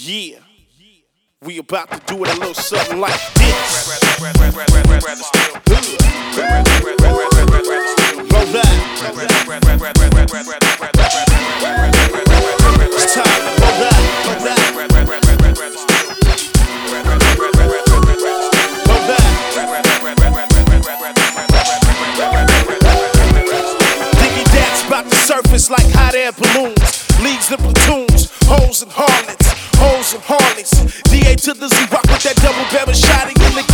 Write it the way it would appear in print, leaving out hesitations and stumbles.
Yeah, we about to do it a little something like this. Roll that. It's time to roll that. Roll that. Roll that. Diggy Dat's about to surface like hot air balloons. Leagues and platoons, hoes and harlots, hoes and harleys. DA to the Z rock with that double barrel shotty in the